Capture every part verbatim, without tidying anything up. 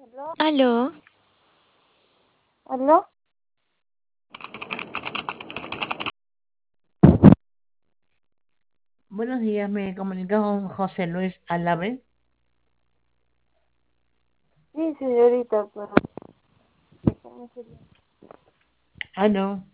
¿Aló? Aló, ¿Aló? Buenos días, me comunica con José Luis Alave. Sí, señorita, pero ¿cómo sería? Ah, no.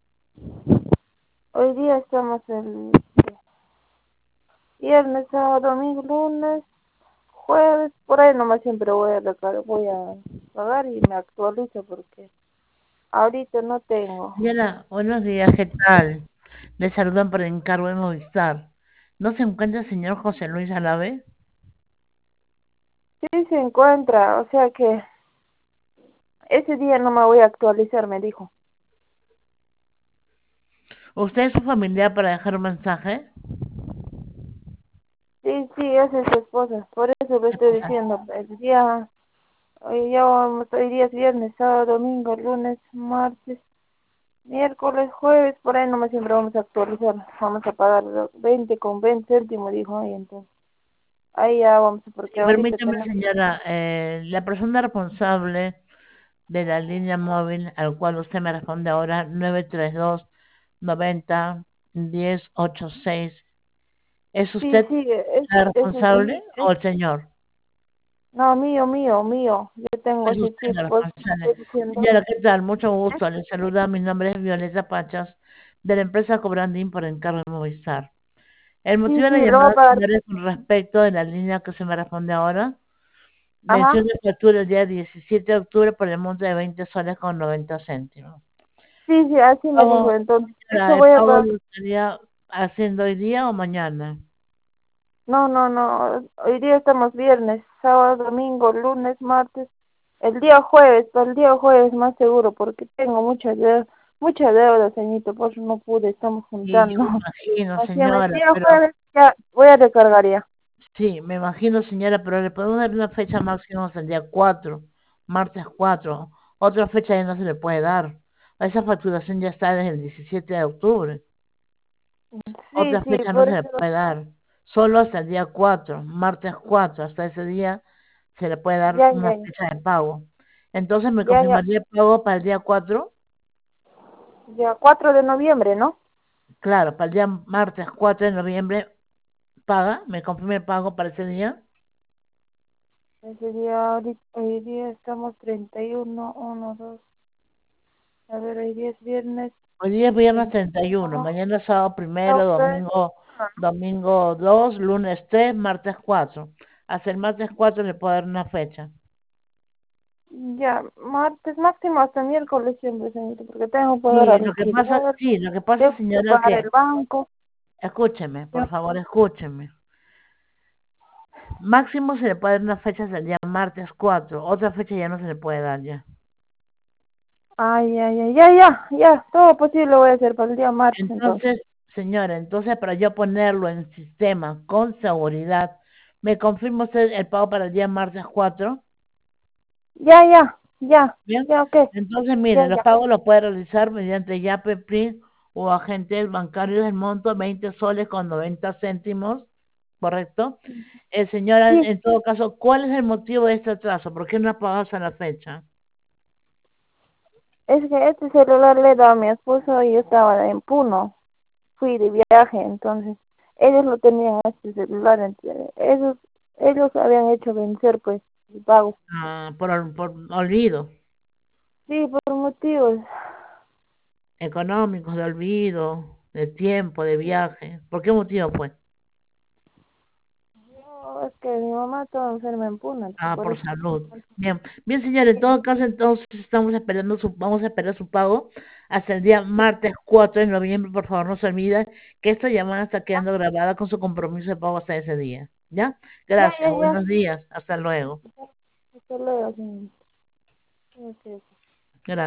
Hoy día estamos el viernes, sábado, domingo, lunes, jueves, por ahí nomás siempre voy a recargar, voy a pagar y me actualizo porque ahorita no tengo. Señora, buenos días, ¿qué tal? Le saludan por encargo de Movistar. ¿No se encuentra el señor José Luis Alave? Sí se encuentra, o sea que ese día no me voy a actualizar, me dijo. ¿Usted es su familiar para dejar un mensaje? Sí, sí, esa es su esposa, por eso le estoy Esposa. diciendo, el día, hoy ya vamos, hoy día es viernes, sábado, domingo, lunes, martes, miércoles, jueves, por ahí nomás siempre vamos a actualizar. Vamos a pagar veinte con veinte céntimos, dijo ahí, entonces. Ahí ya vamos, porque Sí, ahorita permítame, tenemos... señora, eh, la persona responsable de la línea móvil al cual usted me responde ahora, nueve tres dos noventa diez ochenta y seis. ¿Es Sí, usted sí, es, la es, es, responsable es- o el señor? no, mío, mío, mío. Yo tengo Es ese usted chip, la pues, responsable. estoy diciendo. Señora, ¿qué tal? Mucho gusto. Le saluda. Mi nombre es Violeta Pachas, de la empresa Cobrandín por encargo de Movistar. El Sí, motivo de sí, la lo voy a llamada, pagar. señora, es con respecto de la línea que se me responde ahora. Venció Ajá. una factura el día diecisiete de octubre por el monto de veinte soles con noventa céntimos. Sí, sí, así me dijo, Pago, entonces. Eso señora, ¿el voy a pago pagar. lo estaría haciendo hoy día o mañana? No, no, no. Hoy día estamos viernes, sábado, domingo, lunes, martes. El día jueves, pero el día jueves más seguro, porque tengo mucha deuda, mucha deuda, señorito, por eso no pude, estamos Y yo juntando. me imagino, Así que el señora, día pero jueves ya voy a recargar ya. sí, me imagino, señora, pero le podemos dar una fecha máxima hasta el día cuatro, martes cuatro. Otra fecha ya no se le puede dar. Esa facturación ya está desde el diecisiete de octubre. Sí, Otra sí, fecha no por se le eso, puede dar. Solo hasta el día cuatro, martes cuatro. Hasta ese día se le puede dar ya, una ya, fecha de pago. Entonces, ¿me ya, ya, confirmaría el pago para el día cuatro? ya, cuatro de noviembre, ¿no? Claro, para el día martes cuatro de noviembre paga. ¿Me confirma el pago para ese día? Ese día, ahorita, hoy día estamos treinta y uno, uno, dos, a ver, hoy día es viernes, Hoy día es viernes treinta treinta y uno, y mañana es sábado primero, uno, tres, domingo, uno, domingo dos, lunes tres, martes cuatro. Hasta el martes cuatro le puedo dar una fecha. ¿no? Ya, martes máximo hasta miércoles siempre, señorita, porque tengo que pagar Sí, lo que pasa, alquiler, sí, lo que pasa, tengo que señora, pagar que, el banco. escúcheme, por Ya. favor, escúcheme. Máximo se le puede dar una fecha hasta el día martes cuatro, otra fecha ya no se le puede dar ya. Ay, ay, ay, ya, ya, ya, todo posible voy a hacer para el día martes entonces. Entonces, señora, entonces para yo ponerlo en el sistema con seguridad, ¿me confirma usted el pago para el día martes cuatro? Ya, ya, ya, Bien, ya, ok, entonces ya, miren, los ya. pagos los puede realizar mediante Yape, Print o agentes bancarios del monto veinte soles con noventa céntimos, ¿correcto? Eh, señora, Sí, en todo caso, ¿cuál es el motivo de este atraso? ¿Por qué no ha pagado hasta la fecha? es que este celular le da a mi esposo y yo estaba en Puno, fui de viaje, entonces ellos lo tenían este celular, entre- ellos, ellos habían hecho vencer pues el pago. Ah, por, ol- por olvido, Sí, por motivos. económicos, de olvido, de tiempo, de viaje. ¿Por qué motivo fue? No, es que mi mamá estaba enferma en Puno, entonces Ah, por por eso. salud. Bien, bien, señor, en todo caso, entonces estamos esperando su, vamos a esperar su pago hasta el día martes cuatro de noviembre. Por favor, no se olvide que esta llamada está quedando grabada con su compromiso de pago hasta ese día. ¿Ya? Ya, Gracias, ya, ya. buenos días, hasta luego. Hasta luego, señorita. Ok, ok.